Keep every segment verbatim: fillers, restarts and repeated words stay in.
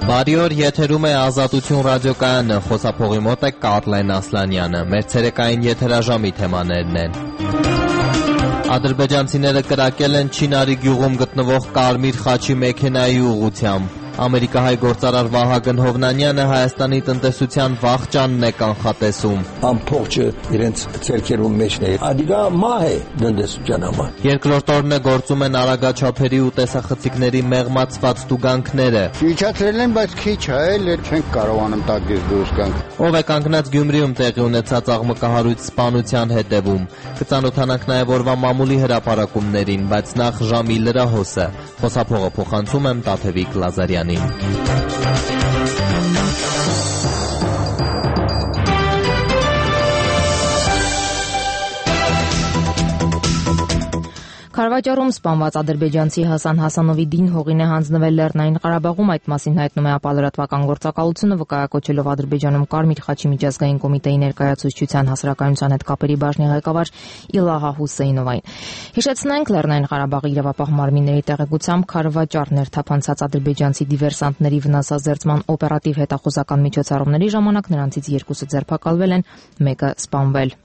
Բարի օր, եթերում է Ազատություն ռադիոկայանը, խոսափողի մոտ է Կարլեն Ասլանյանը, մեր ցերեկային եթերաժամի թեմաներն են։ Ադրբեջանցիները կրակել են Չինարի գյուղում գտնվող Կարմիր խաչի մեքենայի ուղղությամբ։ Ամերիկահայ գործարար Վահագն Հովնանյանը Հայաստանի տնտեսության վախճանն է կանխատեսում։ Ամփոփը իրենց ցերկերում մեջն է։ Ադիգա մահ է տնտեսության համար։ Երկրորդ օրն է գործում են արագաչափերի ու տեսախցիկների մեղմացված տուգանքները։ Իջացրել են, բայց քիչ է, էլ չենք կարողանում տակից դուրս գանք։ Ով է կանգնած Գյումրիում տեղի ունեցած աղմկահարույց սպանության հետևում։ Կծանոթանանք նաև օրվա մամուլի հրապարակումներին, բայց նախ ժամի լրահոսը։ Խոսափողը փոխանցում եմ Տաթևիկ Լազարյանին։ Քարվաճառում սպանված ադրբեջանցի Հասան Հասանովի դին հողին է հանձնվել Լեռնային Ղարաբաղում, այդ մասին հայտնում է ապահովական գործակալությունը, վկայակոչելով Ադրբեջանում Կարմիր խաչի միջազգային կոմիտեի ներկայացուցչության հասարակայնության հետ կապերի բաժնի ղեկավար Իլահա Հուսեյնովային։ Հիշեցնենք, Լեռնային Ղարաբաղի իրավապահ մարմինների տեղեկությամբ քարվաճառ ներթափանցած ադրբեջանցի դիվերսանտների վնասազերծման օպերատիվ հետախուզական միջոցառումների ժամանակ նրանցից երկուսը ձերբակալվել են, մեկը սպանվել։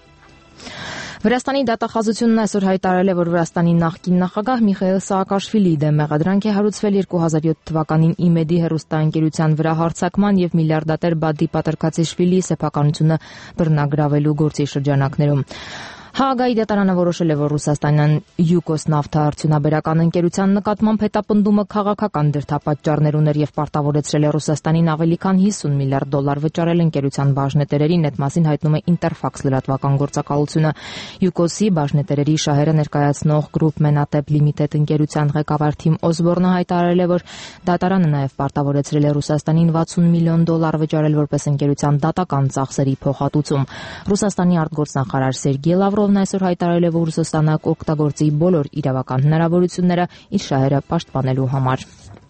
Վրաստանի դատախազությունն այսօր հայտարարել է, որ Վրաստանի նախկին նախագահ Միխայիլ Սաակաշվիլիի դեմ մեղադրանք է հարուցվել երկու հազար յոթ թվականին ԻՄԵԴ-ի հեռուստաընկերության վրա հարձակման եւ միլիարդատեր Բադի Պատրկացիշվիլիի սեփականությունը բռնագրավելու գործի շրջանակներում։ Հաագայի դատարանը որոշել է, որ Ռուսաստանյան Յուկոսնավթա արդյունաբերական ընկերության նկատմամբ հետապնդումը քաղաքական դրդապատճառներ ուներ եւ պարտավորեցրել է Ռուսաստանին ավելի քան հիսուն միլիարդ դոլար վճարել ընկերության բաժնետերերին, այդ մասին հայտնում է Ինտերֆաքս լրատվական գործակալությունը։ Յուկոսի բաժնետերերի շահերը ներկայացնող Group Menatep Limited ընկերության ղեկավար Թիմ Օսբորնը հայտարարել է, որ դատարանը նաեւ պարտավորեցրել է Ռուսաստանին վաթսուն միլիոն դոլար վճարել որպես ընկերության դատական ծախսերի փոխհատուցում։ Ռուսաստանի արտգործնախարար Սերգեյ Լավրովն այսօր հայտարարել է, որ Ռուսաստանը կօգտագործի բոլոր իրավական հնարավորությունները իր շահերը պաշտպանելու համար։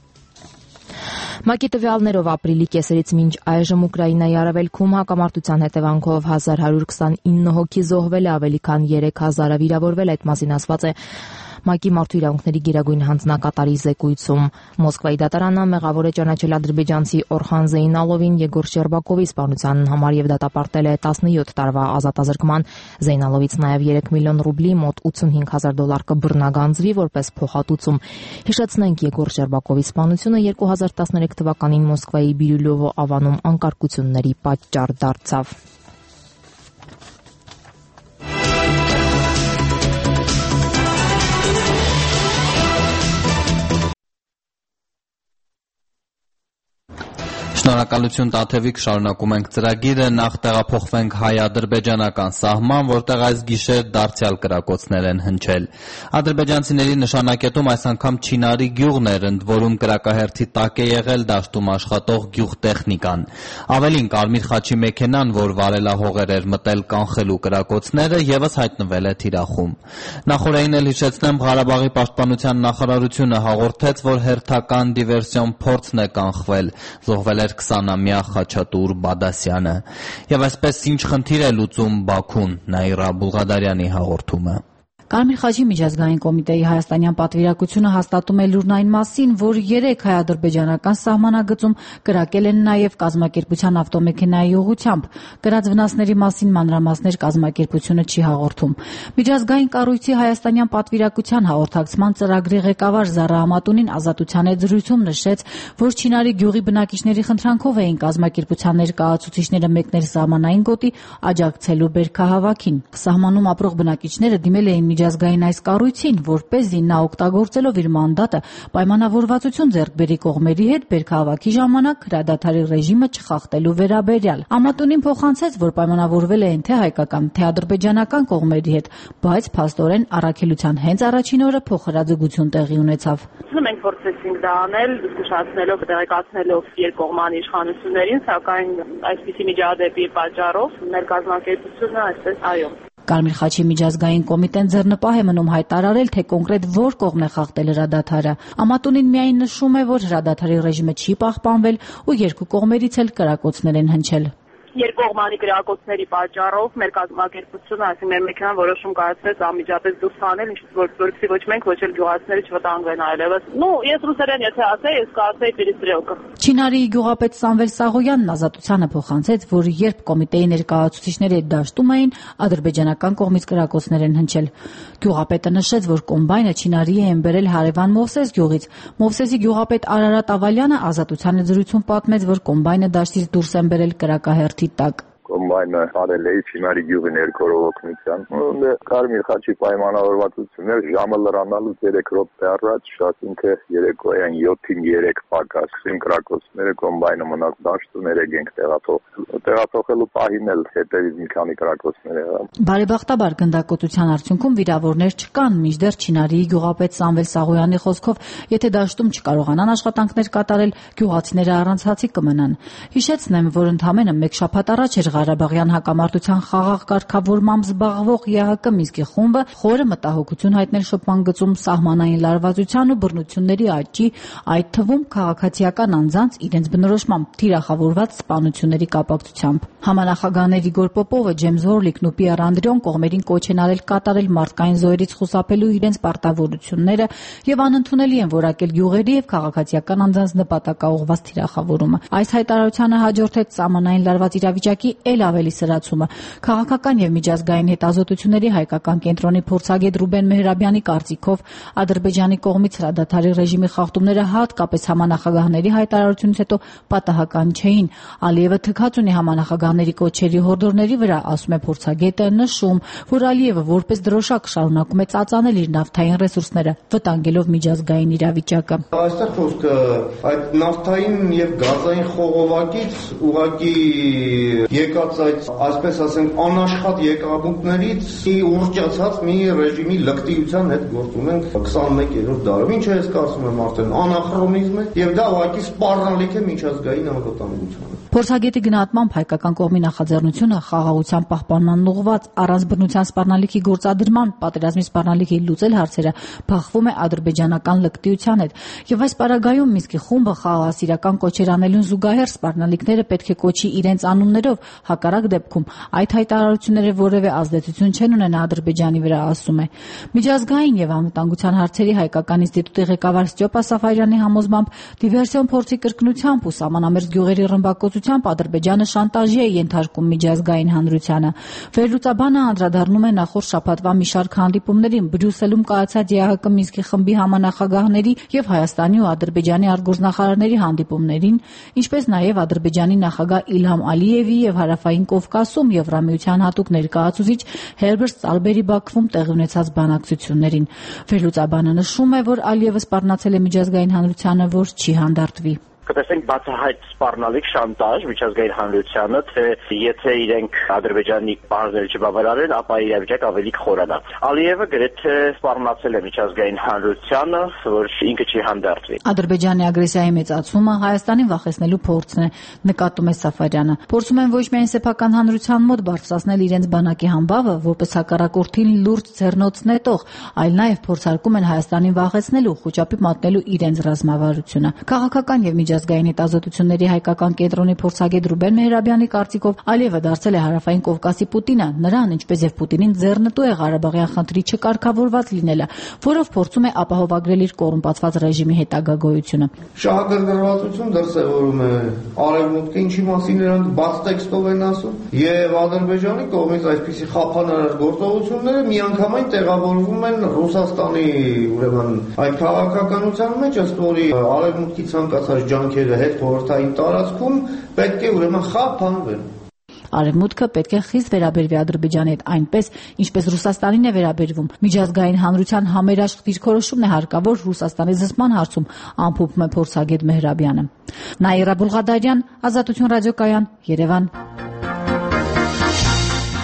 ՄԱԿ-ի տվյալներով ապրիլի կեսերից մինչ այժմ Ուկրաինայի արևելքում հակամարտության հետևանքով հազար հարյուր քսանինը հոգի զոհվել է, ավելի քան երեք հազարը վիրավորվել, այդ մասին ասված է ՄԱԿ-ի մարդու իրավունքների գերագույն հանձնակատարի զեկույցում։ Մոսկվայի դատարանը մեղավոր է ճանաչել ադրբեջանցի Օրխան Զեյնալովին Եգոր Շերբակովի սպանության համար եւ դատապարտել է տասնյոթ տարվա ազատազրկման։ Զեյնալովից նաեւ երեք միլիոն ռուբլի մոտ ութսունհինգ հազար դոլար կբռնագանձվի որպես փոխհատուցում։ Հիշեցնենք, Եգոր Շերբակովի սպանությունը երկու հազար տասներեք թվականին Մոսկվայի Բիրյուլովո ավանում անկարգությունների պատճառ դարձավ։ Շնորհակալություն Տաթևիկ, շարունակում ենք ծրագիրը, նախ տեղափոխվենք հայ-ադրբեջանական սահման, որտեղ այս գիշեր դարձյալ կրակոցներ են հնչել։ Ադրբեջանցիների նշանակետում այս անգամ Չինարի գյուղն էր, ընդ որում կրակահերթի տակ է եղել դաշտում աշխատող գյուղտեխնիկան։ Ավելին, Կարմիր խաչի մեքենան, որ վարելահողեր էր մտել կանխելու կրակոցները, եւս հայտնվել է թիրախում։ Նախորդին էլ հիշեցնեմ, Ղարաբաղի պաշտպանության նախարարությունը հաղորդեց, որ հերթական դիվերսիոն փորձն է կանխվել, զոհվել էր քսանամյա Խաչատուր Բադասյանը։ Եվ այսպես ինչ խնդիր է լուծում Բաքուն, Նաիրա Բուլղադարյանի հաղորդումը։ Կարմիր խաչի միջազգային կոմիտեի հայաստանյան պատվիրակությունը հաստատում է լուրն այն մասին, որ երեք հայ-ադրբեջանական սահմանագծում կրակել են նաև կազմակերպության ավտոմեքենայի ուղղությամբ։ Կրած վնասների մասին մանրամասներ կազմակերպությունը չի հաղորդում։ Միջազգային կառույցի հայաստանյան պատվիրակության հաղորդակցման ծրագրի ղեկավար Զարա Ամատունին Ազատության հետ զրույցում նշեց, որ Չինարի գյուղի բնակիչների խնդրանքով էին կազմակերպության ներկայացուցիչները մեկնել սահմանային գոտի աջակցելու բերքահավաքին։ Սահմանում ապրող բնակիչները դիմել էին միջազգային այս կառույցին, որպեսզի նա օգտագործելով իր մանդատը պայմանավորվածություն ձեռք բերի կողմերի հետ բերքահավաքի ժամանակ հրադադարի ռեժիմը չխախտելու վերաբերյալ։ Ամատունին փոխանցեց, որ պայմանավորվել էին թե հայկական, թե ադրբեջանական կողմերի հետ, բայց փաստորեն առաքելության հենց առաջին օրը փոխհրաձգություն տեղի ունեցավ։ Մենք փորձեցինք դա անել, զսկուշացնելով, տեղեկացնելով երկկողմանի իշխանություններին, սակայն այսպիսի միջադեպի պատճառով մեր կազմակերպությունը այսպես այո։ Կարմիր խաչի միջազգային կոմիտեն ձեռնպահ է մնում հայտարարել, թե կոնկրետ որ կողմն է խախտել հրադադարը։ Ամատունին միայն նշում է, որ հրադադարի ռեժիմը չի պահպանվել ու երկու կողմերից էլ կրակոցներ են հնչել։ երկկողմանի կրակոցների պատճառով մեր կազմակերպությունը, այսինքն մեր մեքենան որոշում կայացրեց անմիջապես դուրս հանել, որպեսզի ոչ մենք, ոչ էլ գյուղացիները չվտանգվեն այլևս։ Ну, ես ռուսերեն եթե ասեի, ես կասեի перестрелка։ Չինարիի գյուղապետ Սամվել Սաղոյանն ազատությանը փոխանցեց, որ երբ կոմիտեի ներկայացուցիչները դաշտում էին, ադրբեջանական կողմից կրակոցներ են հնչել։ Գյուղապետը նշեց, որ կոմբայնը Չինարիի են բերել հարևան Մովսես գյուղից։ Մովսեսի գյուղապետ Արարատ Ավալյանը ազատությանը զրույցում պատմեց, որ կոմբայնը դաշտից դուրս են բերել կրակահերթի տակ։ Կոմբայնը արել է Չինարի գյուղի ներքորով օգնության։ Ու Կարմիր խաչի պայմանավորվածություններ ժամը լրանալուց երեք րոպե առաջ, ասինքն երեկոյան յոթին երեք պակաս կրակոցները կոմբայնը մնաց դաշտում երեք տեղափոխել։ Տեղափոխելու պահին էլ հետևից մի քանի կրակոցներ եղան։ Բարեբախտաբար գնդակոծության արդյունքում վիրավորներ չկան, մինչդեռ Չինարիի գյուղապետ Սամվել Սաղոյանի խոսքով, եթե դաշտում չկարողանան աշխատանքներ կատարել, գյուղացիները առանց հացի կմնան։ Հիշեցնեմ, որ ընդամենը մեկ շաբաթ առաջ էր Ղարաբաղյան հակամարտության խաղաղ կարգավորմամբ զբաղվող ԵԱՀԿ Մինսկի խումբը խորը մտահոգություն հայտնել շփման գծում սահմանային լարվածության ու բռնությունների աճի, այդ թվում քաղաքացիական անձանց իրենց բնորոշմամբ թիրախավորված սպանությունների կապակցությամբ։ Համանախագահներ Իգոր Պոպովը, Ջեյմս Հորլիկն ու Պիեր Անդրեոն կողմերին կոչ են արել կատարել մարդկային զոհերից խուսափելու իրենց պարտավորությունները եւ անընդունելի են որակել գյուղերի եւ քաղաքացիական անձանց նպատակաուղղված թիրախավորումը։ Այս հայտարարությանը հաջորդեց սահմանային լարված իրավիճակի էլ ավելի սրացումը։ Քաղաքական եւ միջազգային հետազոտությունների հայկական կենտրոնի փորձագետ Ռուբեն Մեհրաբյանի կարծիքով Ադրբեջանի կողմից հրադադարի ռեժիմի խախտումները հատկապես համանախագահների հայտարարությունից հետո պատահական չէին։ Ալիևը թքած ունի համանախագահների կոչերի հորդորների վրա, ասում է փորձագետը, նշում, որ Ալիևը որպես դրոշակ շարունակում է ծածանել իր նավթային ռեսուրսները, վտանգելով միջազգային իրավիճակը։ Այստեղ խոսքը այդ նավթային եւ գազային խողովակից ուղղակի եկած այդ, այսպես ասենք, անաշխատ եկամուտներից ուռճացած մի ռեժիմի լկտիության հետ գործում ենք քսանմեկերորդ դարում։ Ինչը ես կարծում եմ արդեն անախրոնիզմ է եւ դա ուղղակի սպառնալիք է միջազգային անվտանգությանը։ Փորձագետի գնահատմամբ հայկական կողմի նախաձեռնությունը խաղաղության պահպանման ուղղված առանց բռնության սպառնալիքի գործադրման, պատերազմի սպառնալիքի լուծել հարցերը բախվում է ադրբեջանական լկտիության հետ եւ այս պարագայում Մինսկի խումբը խաղաղասիրական կոչեր անելուն զուգահեռ սպառնալիքները պետք է կոչի իրենց անուններով, հակառակ դեպքում այդ հայտարարությունները որևէ ազդեցություն չեն ունենա Ադրբեջանի վրա, ասում է։ Միջազգային եւ անվտանգության հարցերի հայկական ինստիտուտի ղեկավար Ստյոպա Սաֆարյանի համոզմամբ դիվերսիոն փորձի կրկնությամբ ու սահմանամերձ գյուղերի ռմբակոծությամբ Ադրբեջանը շանտաժի է ենթարկում միջազգային հանրությանը։ Վերլուծաբանը անդրադառնում է նախորդ շաբաթվա մի շարք հանդիպումներին Բրյուսելում կայացած ԵԱՀԿ Մինսկի խմբի համանախագահների եւ Հայաստանի ու Ադրբեջանի արտգործնախարարների հանդիպումներին, ինչպես նաեւ Ադրբեջանի նախագահ Իլհամ Ալիևի եւ Հարավային Կովկասում Եվրամիության հատուկ ներկայացուցիչ Հերբերտ Սալբերի Բաքվում տեղի ունեցած բանակցություններին։ Վերլուծաբանը նշում է, որ Ալիևը սպառնացել է միջազգային հանրությանը, որ չի հանդարտվի։ Կտեսենք բացահայտ սպառնալիք շանտաժ միջազգային հանրությանը, թե եթե իրենք Ադրբեջանի պահանջները չբավարարեն, ապա իրավիճակը ավելի կխորանա։ Ալիևը գրեթե սպառնացել է միջազգային հանրությանը, որ ինքը չի հանդարտվի։ Ադրբեջանի ագրեսիայի մեծացումը Հայաստանին վախեցնելու փորձն է, նկատում է Սաֆարյանը։ Փորձում են ոչ միայն սեփական հանրության մոտ բարձրացնել իրենց բանակի համբավը, որպես հակառակորդին լուրջ ձեռնոց նետող, այլ նաև փորձարկում են Հայաստանին վախեցնելու, խոճապի մատնելու իրենց ռազմավարությունը։ Քաղաքական եւ միջազգային հետազոտությունների հայկական կենտրոնի փորձագետ Ռուբեն Մեհրաբյանի կարծիքով Ալիևը դարձել է Հարավային Կովկասի Պուտինը, նրան, ինչպես եւ Պուտինին ձեռնտու է Ղարաբաղյան խնդրի չկարգավորված լինելը, որով փորձում է ապահովագրել իր կոռումպացված ռեժիմի հետագա գոյությունը։ Շահագրգռվածություն դրսևորում է Արևմուտքը, ինչի մասին նրանք բաց տեքստով են ասում, եւ Ադրբեջանի կողմից այսպիսի խափանարար գործողությունները միանգամայն տեղավորվում են Ռուսաստանի, ուրեմն, այդ քաղաքականության մեջ, ըստ որի Արևմուտքի ցանկացած ջանքերը հետ խորհրդային տարածքում պետք է ուրեմն խափանվեն։ Արևմուտքը պետք է խիստ վերաբերվի Ադրբեջանի հետ այնպես, ինչպես Ռուսաստանին է վերաբերվում։ Միջազգային հանրության համերաշխ դիրքորոշումն է հարկավոր Ռուսաստանի զսպման հարցում, ամփոփում է փորձագետ Մեհրաբյանը։ Նաիրա Բուլղադարյան, Ազատություն ռադիոկայան, Երևան։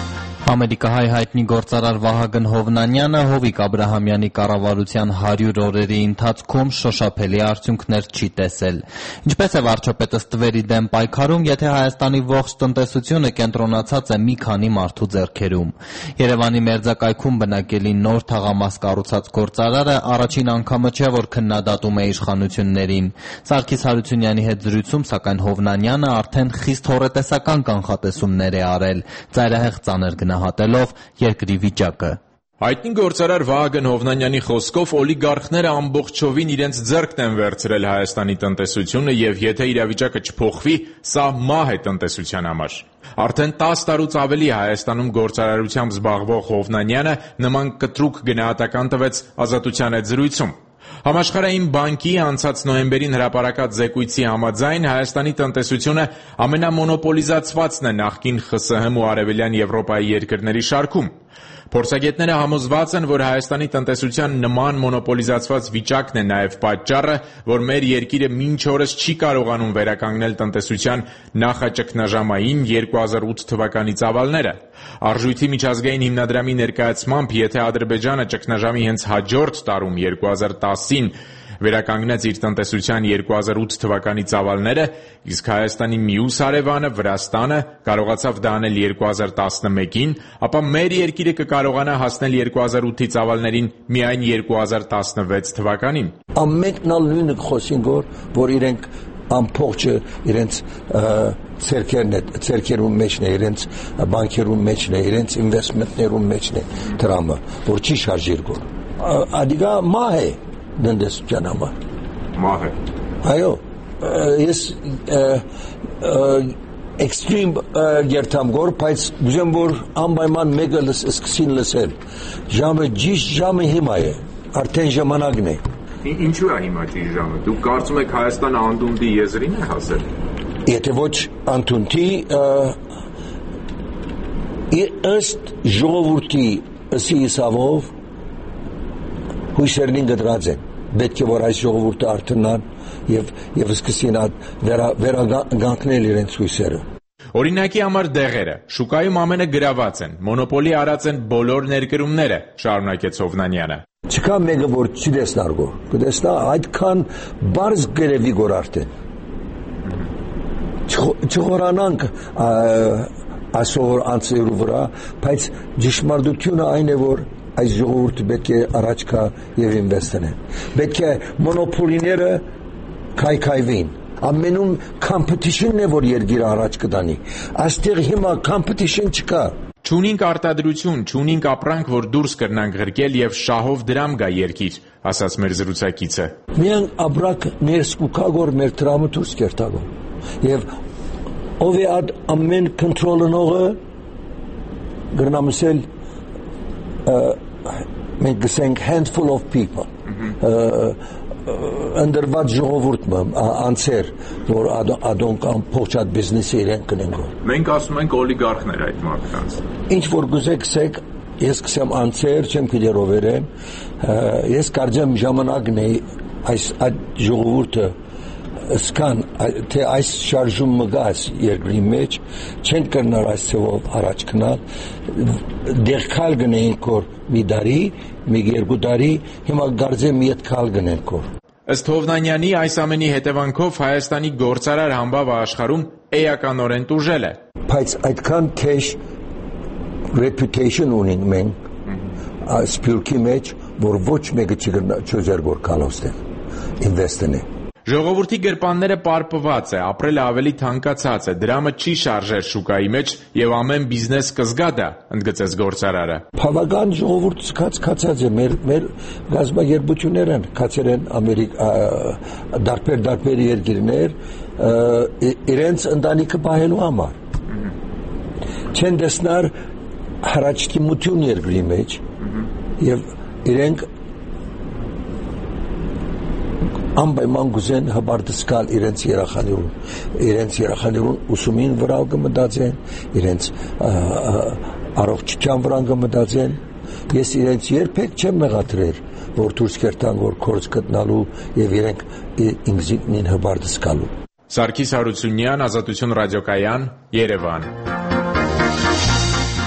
Ամերիկահայ հայտնի գործարար Վահագն Հովնանյանը Հովիկ Աբրահամյանի կառավարության հարյուր օրերի ընթացքում շոշափելի արդյունքներ չի տեսել։ Ինչպես է վարչապետը ստվերի դեմ պայքարում, եթե Հայաստանի ողջ տնտեսությունը կենտրոնացած է մի քանի մարդու ձեռքերում։ Երևանի մերձակայքում բնակելի նոր թաղամաս կառուցած գործարարը առաջին անգամը չէ, որ քննադատում է իշխանություններին։ Սարգիս Հարությունյանի հետ զրույցում, սակայն Հովնանյանը արդեն խիստ հոռետեսական կանխատեսումներ է արել, ծայրահեղ ծանր գնահատելով երկրի վիճակը։ Հայտնի գործարար Վահագն Հովնանյանի խոսքով օլիգարխները ամբողջովին իրենց ձեռքն են վերցրել Հայաստանի տնտեսությունը եւ եթե իրավիճակը չփոխվի, սա մահ է տնտեսության համար։ Արդեն տասը տարուց ավելի Հայաստանում գործարարությամբ զբաղվող Հովնանյանը նման կտրուկ գնահատական տվեց Ազատության հետ զրույցում։ Համաշխարհային բանկի անցած նոյեմբերին հրապարակած զեկույցի համաձայն Հայաստանի տնտեսությունը ամենամոնոպոլիզացվածն է նախկին ԽՍՀՄ ու Արևելյան Եվրոպայի երկրների շարքում։ Փորձագետները համոզված են, որ Հայաստանի տնտեսության նման մոնոպոլիզացված վիճակն է նաև պատճառը, որ մեր երկիրը մինչ օրս չի կարողանում վերականգնել տնտեսության նախաճգնաժամային երկու հազար ութ թվականի ծավալները։ Արժույթի միջազգային հիմնադրամի ներկայացմամբ, եթե Ադրբեջանը ճգնաժամի հենց հաջորդ տարում երկու հազար տասին վերականգնեց իր տնտեսության երկու հազար ութ թվականի ծավալները, իսկ Հայաստանի մյուս հարևանը Վրաստանը կարողացավ դա անել երկու հազար տասնմեկին, ապա մեր երկիրը կկարողանա հասնել երկու հազար ութի ծավալներին միայն երկու հազար տասնվեց թվականին։ Ամենքն ալ նույնը խոսին որ որ իրենք ամբողջը իրենց ցերկերն է, ցերկերուն մեջն է, իրենց բանկերուն մեջն է, իրենց ինվեստմենտներուն մեջն է դրամը, որ չի շարժիր գոր։ Ադիգա մահ է դնդեսության համար։ Մահ է։ Այո, ես էքստրիմ գերտամ գոր, բայց գուզեմ որ անպայման մեկը սկսին լսել։ Ժամը ճիշտ ժամը հիմա է, արդեն ժամանակն է։ Ինչու է հիմա ճիշտ ժամը։ Դուք կարծում եք Հայաստանը անդունդի եզրին է հասել։ Եթե ոչ անդունդի, ըստ ժողովրդի ըսի իսավով հույսերին գդրած են, պետք է որ այս ժողովուրդը արթնան եւ եւ սկսին վերագանքնել իրենց հույսերը։ Օրինակի համար դեղերը, շուկայում ամենը գրաված են, մոնոպոլի արած են բոլոր ներկրումները, շարունակեց Հովնանյանը։ Չկա մեկը որ չի տեսնար գոր, կտեսնա այդքան բարձ գրեվի գոր արդեն։ Չխորանանք այսօր անցերու վրա, բայց ճշմարտությունը այն է որ այս ժողովուրդը պետք է առաջ գա եւ ինվեստեն։ Պետք է մոնոպոլիները քայքայվին։ Ամենում competition-ն է որ երկիրը առաջ կդանի։ Այստեղ հիմա competition չկա։ Չունինք արտադրություն, չունինք ապրանք, որ դուրս կրնանք ղրկել եւ շահով դրամ գա երկիր, ասաց մեր զրուցակիցը։ Միան ապրանք ներսկուկա գոր մեր դրամը դուրս կերտագո։ Եվ ով է այդ ամեն կոնտրոլնողը գրնամսել մենք գսենք handful of people ընդրված ժողովուրդը անցեր որ ադոնք ամբողջ այդ բիզնեսը իրեն կնեն գոր մենք ասում ենք օլիգարխներ այդ մարդկանց ինչ որ գուզեք սեք ես կսեմ անցեր չեմ գիտերով երեն ես կարծեմ ժամանակն է այս այդ ժողովուրդը սկան թե այս շարժումը գաս երկրի մեջ չեն կրնար այս ծովով առաջ գնալ դերքալ գնենք որ մի դարի մի երկու դարի հիմա գարձեմ մի քալ գնենք որ ըստ Հովնանյանի այս ամենի հետևանքով Հայաստանի գործարար համբավը աշխարհում էականորեն տուժել է բայց այդքան քեշ reputation ունենք մենք սպյուրքի մեջ որ ոչ մեկը չգր գոր կալոստել ինվեստենե Ժողովրդի գրպանները պարպված է, ապրելը ավելի թանկացած է, դրամը չի շարժեր շուկայի մեջ եւ ամեն բիզնես կզգա դա, ընդգծեց գործարարը։ Բավական ժողովուրդը կացած է, մեր մեր գազագերբությունները կացել են Ամերիկա դարբեր դարբեր երկիրներ, իրենց ընտանիքը պահելու համար։ Չեն տեսնար հարաճկիմություն երկրի մեջ եւ իրենք անպայման գուզեն հբարտսկալ իրենց երախաներուն, իրենց երախաներուն ուսումին վրա կմտածեն, իրենց առողջության վրա կմտածեն։ Ես իրենց երբեք չեմ մեղադրել, որ դուրս կերտան, որ կորց գտնալու եւ իրենք ինքնին հբարտսկալու։ Սարգիս Հարությունյան, Ազատություն ռադիոկայան, Երևան։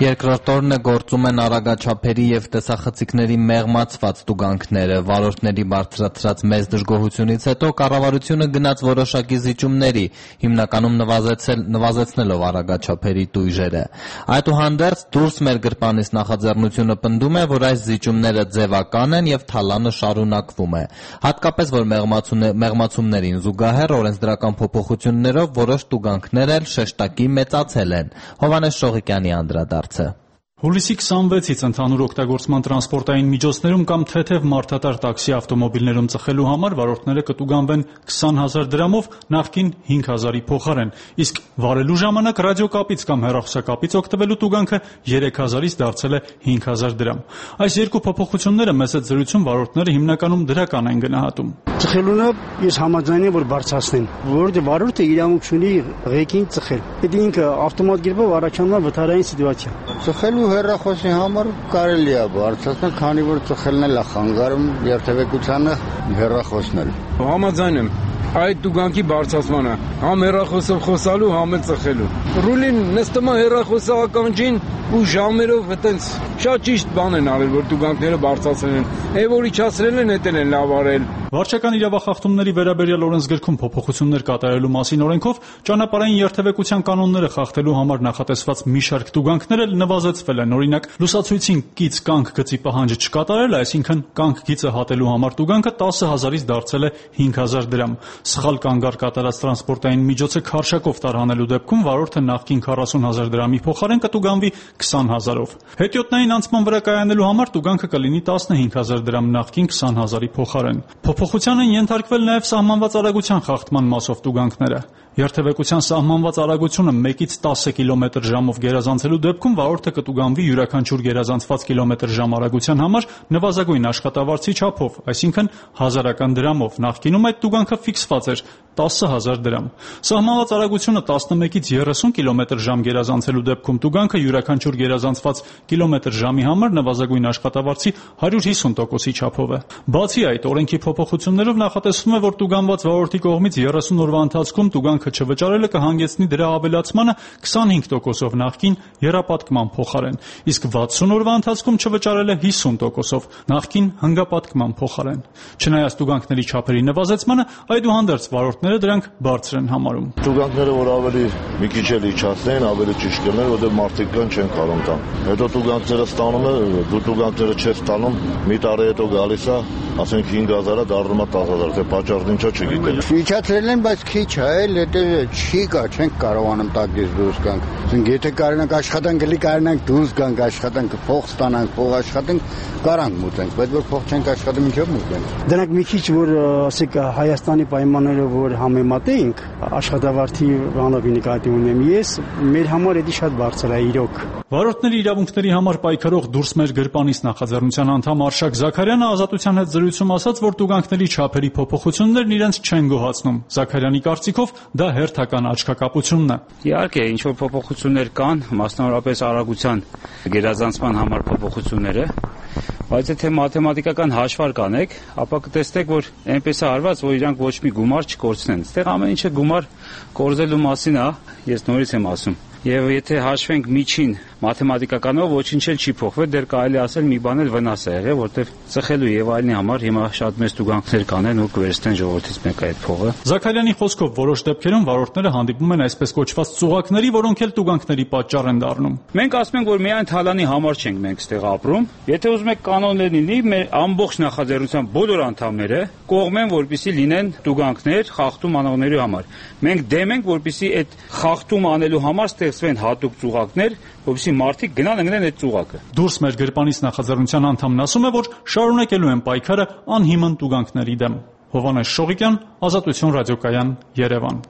Երկրորդ օրն է գործում են արագաչափերի եւ տեսախցիկների մեղմացված տուգանքները։ Վարորդների բարձրացրած մեծ դժգոհությունից հետո կառավարությունը գնաց որոշակի զիջումների, հիմնականում նվազեցնելով արագաչափերի տույժերը։ Այդուհանդերձ դուրս մեր գրպանից նախաձեռնությունը պնդում է, որ այս զիջումները ձևական են եւ թալանը շարունակվում է։ Հատկապես որ մեղմացումներին զուգահեռ օրենսդրական փոփոխություններով որոշ տուգանքներ էլ շեշտակի մեծացել են։ Հովհաննես Շողիկյանի անդրադարձը։ Հուլիսի քսանվեցից ընդհանուր օգտագործման տրանսպորտային միջոցներում կամ թեթև մարդատար տաքսի ավտոմոբիլներում ծխելու համար վարորդները կտուգանվեն քսան հազար դրամով, նախկին հինգ հազարի փոխարեն, իսկ վարելու ժամանակ ռադիոկապից կամ հեռախոսակապից օգտվելու տուգանքը երեք հազարից դարձել է հինգ հազար դրամ։ Այս երկու փոփոխությունները մեծ զրույցում վարորդները հիմնականում դրական են գնահատում։ Ծխելունը ես համաձայն եմ, որ բարձրացնեն, որովհետև վարորդը իրավունք ունի ղեկին ծխել։ Դա ինքը ավտոմատ կերպով առաջանում է վթարային սիտուացիա։ Ծխելու հեռախոսի համար կարելի է բարձրացնել, քանի որ ծխելն էլ է խանգարում երթևեկությանը հեռախոսն էլ։ Համաձայն եմ այդ տուգանքի բարձրացմանը, համ հեռախոսով խոսալու, համ էլ ծխելու։ Ռուլին նստում է հեռախոսը ականջին ու ժամերով այտենց շատ ճիշտ բան են արել, որ տուգանքները բարձրացրել են։ Է որ իջացրել են, էտել են լավ արել։ Վարչական իրավախախտումների վերաբերյալ օրենսգրքում փոփոխություններ կատարելու մասին օրենքով ճանապարհային երթևեկության կանոնները խախտելու համար նախատեսված մի շարք տուգանքներ էլ նվազեցվել են։ Օրինակ, լուսացույցին կից կանք գծի պահանջը չկատարելը, այսինքն կանք գիծը հատելու համար տուգանքը տասը հազարից դարձել է հինգ հազար դրամ։ Սխալ կանգար կատարած տրանսպորտային միջոցը քարշակով տարհանելու դեպքում վարորդը նախկին քառասուն հազար դրամի փոխարեն կտուգանվի քսան հազարով։ Հետիոտնային անցման վրա կայանելու համար տուգանքը կլինի տասնհինգ հազար դրամ նախկին քսան հազարի փոխարեն։ Փոփոխության են ենթարկվել նաև սահմանված արագության խախտման մասով տուգանքները։ Երթևեկության սահմանված արագությունը մեկից տասը կիլոմետր ժամով գերազանցելու դեպքում վարորդը կտուգանվի յուրաքանչյուր գերազանցված կիլոմետր ժամ արագության համար նվազագույն աշխատավարձի չափով, այսինքն հազարական դրամով։ Նախկինում այդ տուգանքը ֆիքսված էր տասը հազար դրամ։ Սահմանված արագությունը տասնմեկից երեսուն կիլոմետր ժամ գերազանցելու դեպքում տուգանքը յուրաքանչյուր գերազանցված կիլոմետր ժամի համար նվազագույն աշխատավարձի հարյուր հիսուն տոկոսի չափով է։ Բացի այդ, օրենքի փոփոխություններով նախատեսվում է, որ տուգանված վարորդի կողմից երեսուն օրվա ընթացքում տուգանքը չվճարելը կհանգեցնի դրա ավելացմանը քսանհինգ տոկոսով նախկին եռապատկման փոխարեն, իսկ վաթսուն օրվա ընթացքում չվճարելը հիսուն տոկոսով նախկին հնգապատկման փոխարեն։ Չնայած տուգանքների չափերի նվազեցմանը, այդուհանդերձ վարորդները դրանք բարձր են համարում։ Տուգանքները որ ավելի մի քիչ էլ իջացնեն, ավելի ճիշտ կլներ, որտեղ մարդիկ կան չեն կարող տան։ Հետո տուգանքները ստանում է, դու տուգանքները չես ստանում, մի տարի հետո գալիս է, ասենք հինգ հազարը դառնում է տասը հազար, թե պատճառն ինչա չգիտեմ։ Իջացրել են, բայց քիչ է, էլ չի կա, չենք կարողանում տակից դուրս գանք։ Ասենք եթե կարողանանք աշխատանք գլի կարողանանք դուրս գանք, աշխատանք փող ստանանք, փող աշխատենք, կարանք մուտենք, բայց որ փող չենք աշխատում, ինչով մուտենք։ Դրանք մի քիչ որ ասեք Հայաստանի պայմաններով որ համեմատեինք, աշխատավարձի բանալի նկատի ունեմ ես, մեր համար դա շատ բարձր է իրոք։ Վարորդների իրավունքների համար պայքարող դուրս մեր գրպանից նախաձեռնության անդամ Արշակ Զաքարյանը Ազատության հետ զրույցում ասաց, որ տուգանքների չափերի փոփոխություններն իրենց չեն գոհացնում։ Զաքարյանի կարծիքով դա հերթական աչքակապությունն է։ Իհարկե, ինչ որ փոփոխություններ կան, մասնավորապես արագության գերազանցման համար փոփոխությունները, բայց եթե մաթեմատիկական հաշվարկ անեք, ապա կտեսնեք, որ այնպես է արված, որ իրանք ոչ մի գումար չկորցնեն։ Այստեղ ամեն ինչը գումար կորզելու մասին է, ես նորից եմ ասում։ Եվ եթե հաշվենք միջին մաթեմատիկականով, ոչինչ էլ չի փոխվել, դեռ կարելի ասել մի բան էլ վնաս է եղել, որտեղ ծխելու եւ այլնի համար հիմա շատ մեծ տուգանքներ կանեն ու կվերցնեն ժողովրդից մեկ այդ փողը։ Զաքարյանի խոսքով որոշ դեպքերում վարորդները հանդիպում են այսպես կոչված ծուղակների, որոնք էլ տուգանքների պատճառ են դառնում։ Մենք ասում ենք, որ միայն թալանի համար չենք մենք ստեղ ապրում։ Եթե ուզում եք կանոններ լինի, մեր ամբողջ նախաձեռնության բոլոր անդամները կողմ են, որպեսզի լինեն տուգանքներ խախտում անողների համար։ Մենք դեմ ենք, որպեսզի այդ խախտում անելու համար ստեղծվեն հատուկ ծուղակներ, որպեսզի մարդիկ գնան ընկնեն այդ ծուղակը։ Դուրս մեր գրպանից նախաձեռնության անդամն ասում է, որ շարունակելու են պայքարը անհիմն տուգանքների դեմ։ Հովհաննես Շողիկյան, Ազատություն ռադիոկայան, Երևան։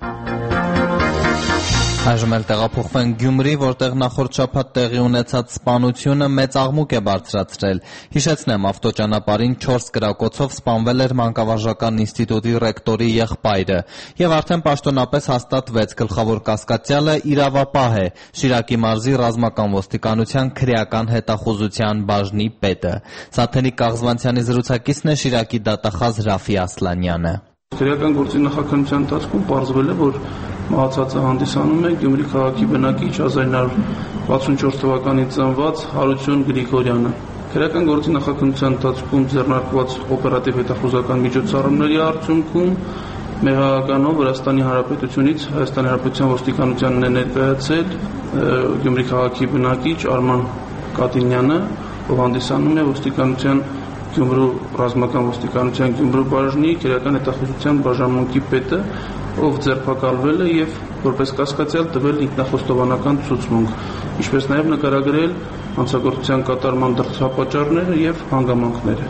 Այժմ էլ տեղափոխվենք Գյումրի, որտեղ նախորդ շաբաթ տեղի ունեցած սպանությունը մեծ աղմուկ է բարձրացրել։ Հիշեցնեմ, ավտոճանապարհին չորս կրակոցով սպանվել էր Մանկավարժական ինստիտուտի ռեկտորի եղբայրը, եւ արդեն պաշտոնապես հաստատվեց գլխավոր կասկածյալը իրավապահ է, Շիրակի մարզի ռազմական ոստիկանության քրեական հետախուզության բաժնի պետը։ Սաթենիկ Կաղզվանցյանի զրուցակիցն է Շիրակի դատախազ Ռաֆի Ասլանյանը։ Քրեական գործի նախաքննության ընթացքում պարզվել է, որ մահացածը հանդիսանում է Գյումրի քաղաքի բնակիչ հազար նոր վաթսունչորս թվականից ծնված Հարություն Գրիգորյանը։ Քրեական գործի նախաքննության ընթացքում ձեռնարկված օպերատիվ հետախուզական միջոցառումների արդյունքում մեղականով Վրաստանի Հանրապետությունից Հայաստանի Հանրապետության ոստիկանությանն է ներկայացել Գյումրի քաղաքի բնակիչ Արման Կատինյանը, ով հանդիսանում է ոստիկանության Գյումրու ռազմական ոստիկանության Գյումրու բաժնի քրեական հետախուզության բաժանմունքի պետը, ով ձերբակալվել է եւ որպես կասկածյալ տվել ինքնախոստովանական ցուցմունք, ինչպես նաեւ նկարագրել հանցագործության կատարման դրդապատճառները եւ հանգամանքները։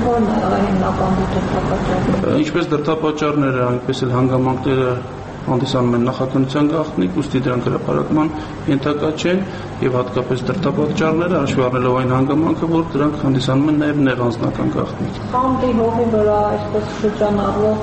Ինչպես դրդապատճառները, այնպես էլ հանգամանքները հանդիսանում են նախաքննության գաղտնիք, ուստի դրանք հրապարակման ենթակա չեն եւ հատկապես դրդապատճառները հաշվի առնելով այն հանգամանքը, որ դրանք հանդիսանում են նաեւ նեղ անձնական գաղտնիք։ Խանդի հողի վրա այսպես շրջանառվող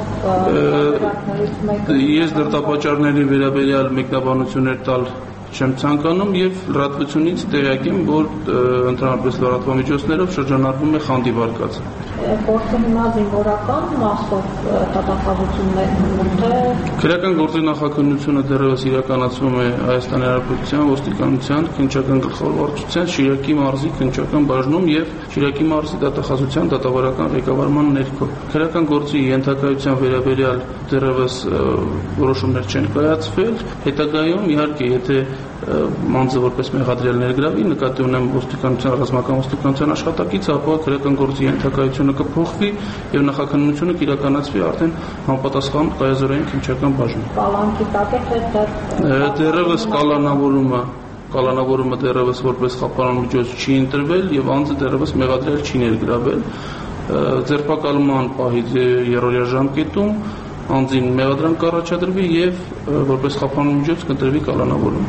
Ես դրդապատճառների վերաբերյալ մեկնաբանություններ տալ չեմ ցանկանում եւ լրատվությունից տեղյակ եմ, որ ընդհանրապես լրատվամիջոցներով շրջանառվում է խանդի վարկածը։ Գործը հիմա զինվորական մասով դատախազություններ թե Քրեական գործի նախաքննությունը դեռևս իրականացվում է Հայաստանի Հանրապետության ոստիկանության քննչական գլխավոր վարչության Շիրակի մարզի քննչական բաժնում եւ Շիրակի մարզի դատախազության դատավարական ղեկավարման ներքո։ Քրեական գործի ենթակայության վերաբերյալ դեռևս որոշումներ չեն կայացվել, հետագայում իհարկե եթե մանձը որպես մեղադրյալ ներգրավի, նկատի ունեմ ոստիկանության ռազմական ոստիկանության աշխատակից, ապա քրեական գործի ենթակայությունը կփոխվի եւ նախաքննությունը կիրականացվի արդեն համապատասխան կայազորային քննչական բաժնում։ Կալանքի տակ է թե դեռևս կալանավորումը կալանավորումը դեռևս որպես խափանան միջոց չի ընտրվել եւ անձը դեռևս մեղադրյալ չի ներգրավել։ Ձերբակալման պահից երրորդ ժամկետում անձին մեղադրանք կառաջադրվի եւ որպես խափանան միջոց կընտրվի կալանավորում։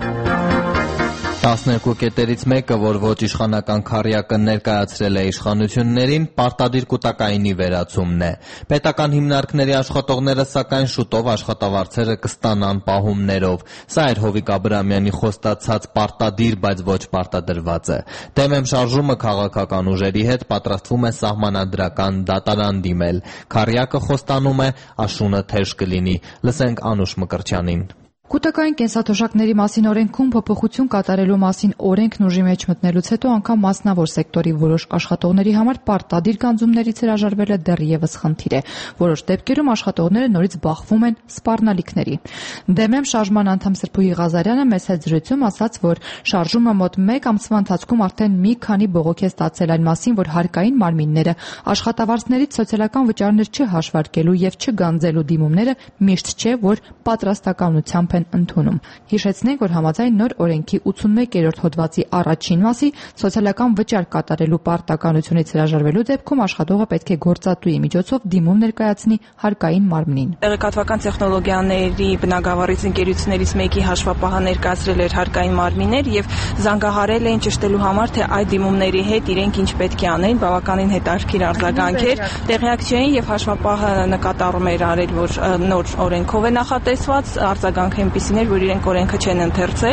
տասներկու կետերից մեկը, որ ոչ իշխանական քառյակը ներկայացրել է իշխանություններին, պարտադիր կուտակայինի վերացումն է։ Պետական հիմնարկների աշխատողները սակայն շուտով աշխատավարձերը կստանան պահումներով։ Սա էր Հովիկ Աբրամյանի խոստացած պարտադիր, բայց ոչ պարտադրվածը։ Դեմեմ շարժումը քաղաքական ուժերի հետ պատրաստվում է սահմանադրական դատարան դիմել։ Քառյակը խոստանում է աշունը թեժ կլինի։ Լսենք Անուշ Մկրտչյանին։ Կուտակային կենսաթոշակների մասին օրենքում փոփոխություն կատարելու մասին օրենքն ուժի մեջ մտնելուց հետո անգամ մասնավոր սեկտորի որոշ աշխատողների համար պարտադիր գանձումներից հրաժարվելը դեռևս խնդիր է։ Որոշ դեպքերում աշխատողները նորից բախվում են սպառնալիքների։ Դեմեմ շարժման անդամ Սրփուհի Ղազարյանը մեծ հետ զրույցում ասաց, որ շարժումը մոտ մեկ ամսվա ընթացքում արդեն մի քանի բողոք է ստացել այն մասին, որ հարկային մարմինները աշխատավարձներից սոցիալական վճարներ չհաշվարկելու եւ չգանձելու դիմումները միշտ չէ, որ պատրաստականությամբ ընդունում։ Հիշեցնենք, որ համաձայն նոր օրենքի ութսունմեկերորդ հոդվածի առաջին մասի սոցիալական վճար կատարելու պարտականությունից հրաժարվելու դեպքում աշխատողը պետք է գործատուի միջոցով դիմում ներկայացնի հարկային մարմնին։ Տեղեկատվական տեխնոլոգիաների բնագավառից ընկերություններից մեկի հաշվապահը ներկայացրել էր հարկային մարմիններ եւ զանգահարել էին ճշտելու համար, թե այդ դիմումների հետ իրենք ինչ պետք է անեն, բավականին հետաքրքիր արձագանք էր։ Տեղյակ չէին եւ հաշվապահը նկատառում էր արել, որ նոր օրենքով է նախատեսված արձագանք այնպիսին էր, որ իրենք օրենքը չեն ընթերցել։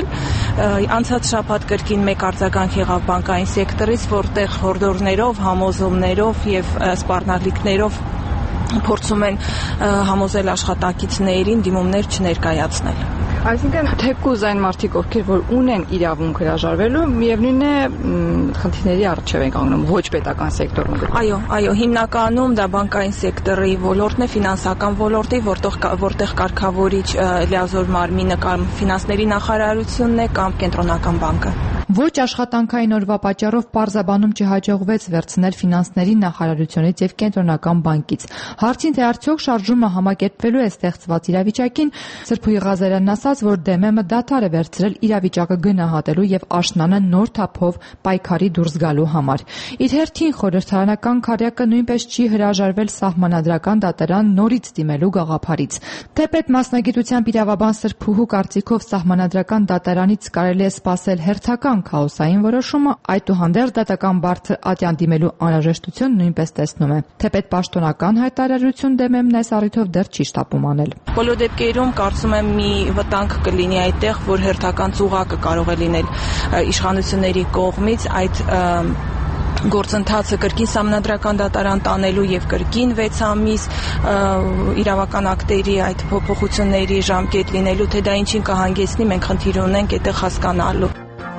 Անցած շաբաթ կրկին մեկ արձագանք եղավ բանկային սեկտորից, որտեղ հորդորներով, համոզումներով եւ սպառնալիքներով փորձում են համոզել աշխատակիցներին դիմումներ չներկայացնել։ Այսինքն թեկուզ այն մարդիկ, ովքեր որ ունեն իրավունք հրաժարվելու, միևնույն է խնդիրների առջև են կանգնում ոչ պետական սեկտորում։ Այո, այո, հիմնականում դա բանկային սեկտորի ոլորտն է, ֆինանսական ոլորտի, որտեղ որտեղ կարգավորիչ լիազոր մարմինը կամ ֆինանսների նախարարությունն է կամ կենտրոնական բանկը։ Ոչ աշխատանքային օրվա պատճառով պարզաբանում չհաջողվեց վերցնել ֆինանսների նախարարությունից եւ կենտրոնական բանկից։ Հարցին թե արդյոք շարժումը համակերպվելու է ստեղծված իրավիճակին, Սրփուհի Ղազարյանն ասաց, որ Դեմեմը դադար է վերցրել իրավիճակը գնահատելու եւ աշնանը նոր թափով պայքարի դուրս գալու համար։ Իր հերթին խորհրդարանական քառյակը նույնպես չի հրաժարվել սահմանադրական դատարան նորից դիմելու գաղափարից։ Թեպետ մասնագիտությամբ իրավաբան Սրփուհու կարծիքով սահմանադրական դատարանից կարելի է սպասել հերթական քաոսային որոշումը, այդուհանդերձ դատական բարձր ատյան դիմելու անհրաժեշտություն նույնպես տեսնում է։ Թեպետ պաշտոնական հայտարարություն Դեմեմն այս առիթով դեռ չի շտապում անել։ Բոլոր դեպքերում կարծում եմ մի վտանգ կլինի այդտեղ, որ հերթական ծուղակը կարող է լինել իշխանությունների կողմից այդ գործընթացը կրկին սահմանադրական դատարան տանելու եւ կրկին վեց ամիս իրավական ակտերի այդ փոփոխությունների ժամկետ լինելու, թե դա ինչին կհանգեցնի, մենք խնդիր ունենք այդտեղ հասկանալու։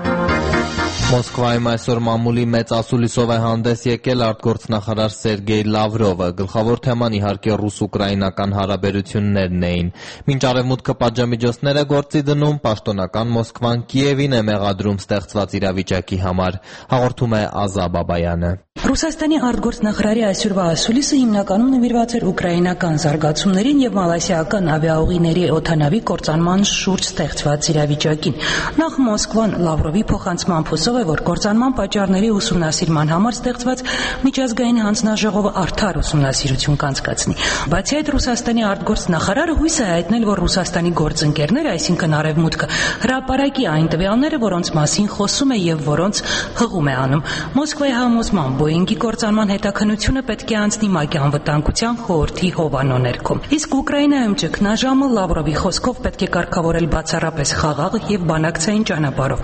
Մոսկվայում այսօր մամուլի մեծ ասուլիսով է հանդես եկել արտգործնախարար Սերգեյ Լավրովը։ Գլխավոր թեման իհարկե ռուս-ուկրաինական հարաբերություններն էին։ Մինչ արևմուտքը պատժամիջոցներ է գործի դնում, պաշտոնական Մոսկվան Կիևին է մեղադրում ստեղծված իրավիճակի համար։ Հաղորդում է Ազա Բաբայանը։ Ռուսաստանի արտգործնախարարի այսօրվա ասուլիսը հիմնականում նվիրված էր ուկրաինական զարգացումներին եւ մալայսիական ավիաուղիների օդանավի կործանման շուրջ ստեղծված իրավիճակին։ Նախ Մոսկվան Լավրովի փոխանցմամբ հուսով է, որ կործանման պատճառների ուսումնասիրման համար ստեղծված միջազգային հանձնաժողովը արդար ուսումնասիրություն կանցկացնի։ Բացի այդ, Ռուսաստանի արտգործնախարարը հույս է հայտնել, որ Ռուսաստանի գործընկերները, այսինքն Արևմուտքը, հրապարակի այն տվյալները, որոնց մասին խոսում է եւ որոնց հղում է անում։ Մոսկվայի համոզմամբ Բոյինգի կործանման հետաքննությունը պետք է անցնի ՄԱԿ-ի անվտանգության խորհրդի հովանո ներքո։ Իսկ Ուկրաինայում ճգնաժամը Լավրովի խոսքով պետք է կարգավորել բացառապես խաղաղ եւ բանակցային ճանապարհով։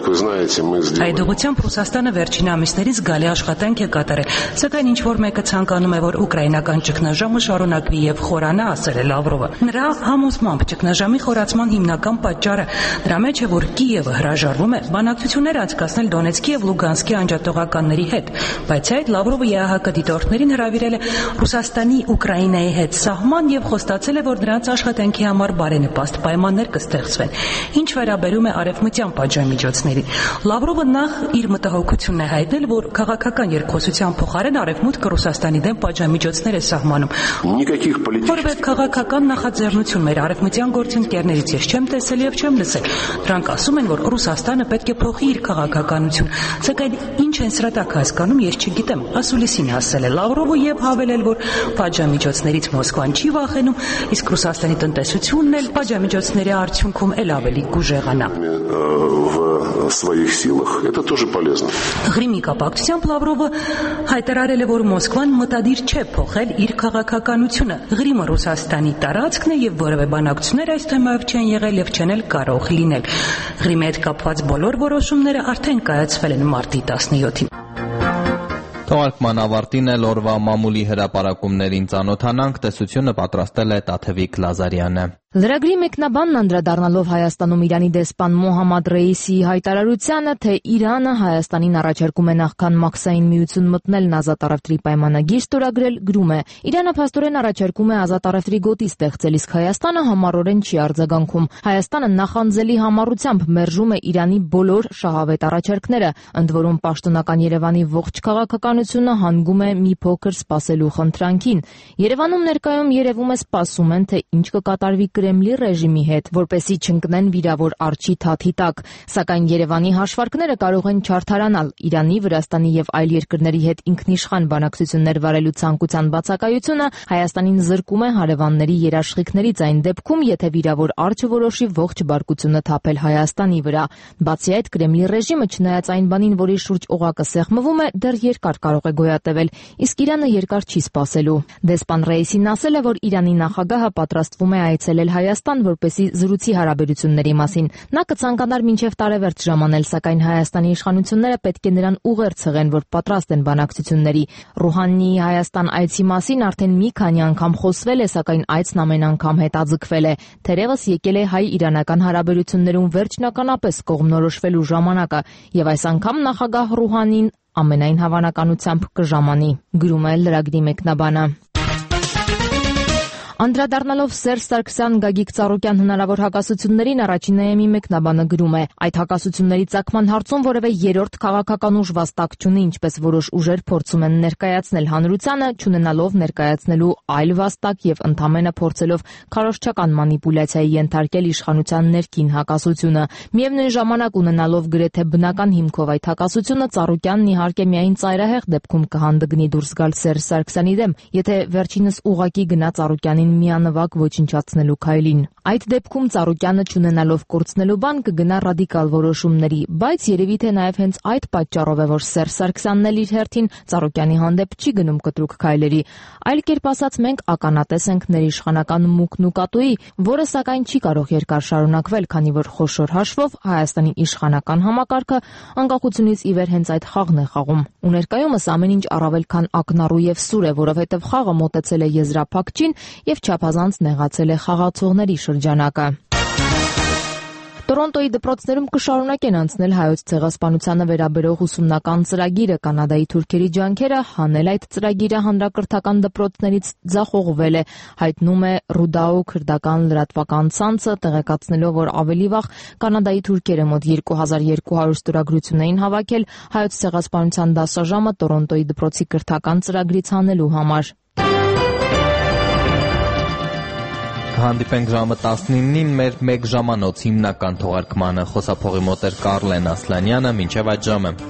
Այդ ուղղությամբ Ռուսաստանը վերջին ամիսներից զգալի աշխատանք է կատարել, սակայն ինչ որ մեկը ցանկանում է, որ ուկրաինական ճգնաժամը շարունակվի եւ խորանա, ասել է Լավրովը։ Նրա համոզմամբ ճգնաժամի խորացման հիմնական պատճառը դրա մեջ է, որ Կիևը հրաժարվում է բանակցություններ անցկացնել Դոնեցկի եւ Լուգանսկի անջատողականների հետ, բայց այդ Լավրովը ԵԱՀԿ դիտորդներին հրավիրել է Ռուսաստանի Ուկրաինայի հետ սահման եւ խոստացել է, որ նրանց աշխատանքի համար բարենպաստ պայմաններ կստեղծվեն։ Ինչ վերաբերում է արևմտյան պատժամիջոցներին, Լավրովը նախ իր մտահոգությունն է հայտնել, որ քաղաքական երկխոսության փոխարեն Արևմուտքը Ռուսաստանի դեմ պատժամիջոցներ է սահմանում։ Որովհետև քաղաքական նախաձեռնություն մեր արևմտյան գործընկերներից ես չեմ տեսել եւ չեմ լսել։ Դրանք ասում են, որ Ռուսաստանը պետք է փոխի իր քաղաքականություն, սակայն ինչ են սրա տակ հասկանում, ես չգիտեմ, ասուլիսին ասել է Լավրովը եւ հավելել, որ պատժամիջոցներից Մոսկվան չի վախենում, իսկ Ռուսաստանի տնտեսությունն էլ պատժամիջոցների արդյունքում էլ ավելի կուժեղանա։ Это тоже полезно. Ղրիմի կապակցությամբ Լավրովը հայտարարել է, որ Մոսկվան մտադիր չէ փոխել իր քաղաքականությունը։ Ղրիմը Ռուսաստանի տարածքն է եւ որևէ բանակցություններ այս թեմայով չեն եղել եւ չեն էլ կարող լինել։ Ղրիմի հետ կապված բոլոր որոշումները արդեն կայացվել են մարտի տասնյոթին։ Թողարկման ավարտին էլ օրվա մամուլի հրապարակումներին ծանոթանանք, տեսությունը պատրաստել է Տաթևիկ Լազարյանը։ Լրագրի մեկնաբանն անդրադառնալով Հայաստանում Իրանի դեսպան Մոհամմադ Ռեյիսիի հայտարարությանը, թե Իրանը Հայաստանին առաջարկում է նախքան Մաքսային միություն մտնելն ազատ առևտրի պայմանագիր ստորագրել, գրում է. Իրանը փաստորեն առաջարկում է ազատ առևտրի գոտի ստեղծել, իսկ Հայաստանը համառորեն չի արձագանքում։ Հայաստանը նախանձելի համառությամբ մերժում է Իրանի բոլոր շահավետ առաջարկները, ընդ որում պաշտոնական Երևանի ողջ քաղաքականությունը հանգում է մի փոքր սպասելու խնդրանքին։ Երևանում ներկայում երևում է սպասում են, թե ինչ կկատարվի Կրեմլի ռեժիմի հետ, որպեսզի չընկնեն վիրավոր արջի թաթի տակ, սակայն Երևանի հաշվարկները կարող են չարդարանալ։ Իրանի, Վրաստանի եւ այլ երկրների հետ ինքնիշխան բանակցություններ վարելու ցանկության բացակայությունը Հայաստանին զրկում է հարևանների երաշխիքներից այն դեպքում, եթե վիրավոր արջը որոշի ողջ բարկությունը թափել Հայաստանի վրա։ Բացի այդ, Կրեմլի ռեժիմը, չնայած այն բանին, որի շուրջ օղակը սեղմվում է, դեռ երկար կարող է գոյատևել, իսկ Իրանը երկար չի սպասելու։ Դեսպան Ռեյիսին ասել է, որ Իրանի նախագահը պատրաստվում է այցելել Հայաստան, որպեսզի զրուցի հարաբերությունների մասին։ Նա կցանկանար մինչև տարեվերջ ժամանել, սակայն Հայաստանի իշխանությունները պետք է նրան ուղերձ հղեն, որ պատրաստ են բանակցությունների։ Ռուհանիի Հայաստան այցի մասին արդեն մի քանի անգամ խոսվել է, սակայն այցն ամեն անգամ հետաձգվել է։ Թերևս եկել է հայ-իրանական հարաբերություններում վերջնականապես կողմնորոշվելու ժամանակը, եւ այս անգամ նախագահ Ռուհանին ամենայն հավանականությամբ կժամանի, գրում է լրագրի մեկնաբանը։ Անդրադառնալով Սերժ Սարգսյան Գագիկ Ծառուկյան հնարավոր հակասություններին, առաջին էեմի մեկնաբանը գրում է. այդ հակասությունների ծագման հարցում որևէ երրորդ քաղաքական ուժ վաստակ չունի, ինչպես որոշ ուժեր փորձում են ներկայացնել հանրությանը, չունենալով ներկայացնելու այլ վաստակ եւ ընդամենը փորձելով քարոզչական մանիպուլյացիայի ենթարկել իշխանության ներքին հակասությունը։ Միևնույն ժամանակ ունենալով գրեթե բնական հիմքով այդ հակասությունը, Ծառուկյանն իհարկե միայն ծայրահեղ դեպքում կհանդգնի դուրս գալ Սերժ Սարգսյանի դեմ, եթե վերջինս ուղղակի գնա Ծառուկյանին այն միանվագ ոչնչացնելու քայլին։ Այդ դեպքում Ծառուկյանը չունենալով կորցնելու բան կգնա ռադիկալ որոշումների, բայց երևի թե նաև հենց այդ պատճառով է, որ Սերժ Սարգսյանն էլ իր հերթին Ծառուկյանի հանդեպ չի գնում կտրուկ քայլերի։ Այլ կերպ ասած, մենք ականատես ենք ներիշխանական մուկն ու կատուի, որը սակայն չի կարող երկար շարունակվել, քանի որ խոշոր հաշվով Հայաստանի իշխանական համակարգը անկախությունից ի վեր հենց այդ խաղն է խաղում։ Ու ներկայումս ամեն ինչ առավել քան ակնառու եւ սուր է, որովհետեւ խաղը մոտեցել է եզրափակչին եւ չափազանց նեղացել է խաղացողների շրջանակը։ Տորոնտոյի դպրոցներում կշարունակեն անցնել հայոց ցեղասպանությանը վերաբերող ուսումնական ծրագիրը։ Կանադայի թուրքերի ջանքերը հանել այդ ծրագիրը հանրակրթական դպրոցներից ձախողվել է, հայտնում է Ռուդաու քրդական լրատվական ցանցը, տեղեկացնելով, որ ավելի վաղ կանադայի թուրքերը մոտ երկու հազար երկու հարյուր ստորագրություն էին հավաքել հայոց ցեղասպանության դասաժամը Տորոնտոյի դպրոցի կրթական ծրագրից հանելու համար։ Հանդիպենք ժամը տասնինին մեր մեկ ժամանոց հիմնական թողարկմանը, խոսափողի մոտ էր Կարլեն Ասլանյանը, մինչև այդ ժամը։